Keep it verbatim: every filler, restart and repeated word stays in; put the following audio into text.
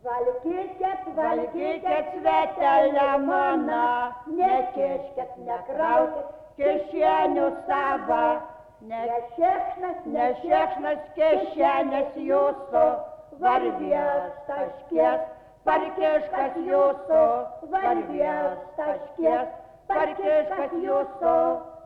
Valgykit, valgykit svetelę mano, nekiškit, nekraukit kišenių savo, nešėkšnas, nešėkšnas kišenės jūsų, varvės taškės, parkiškas jūsų, varvės taškės, parkiškas jūsų.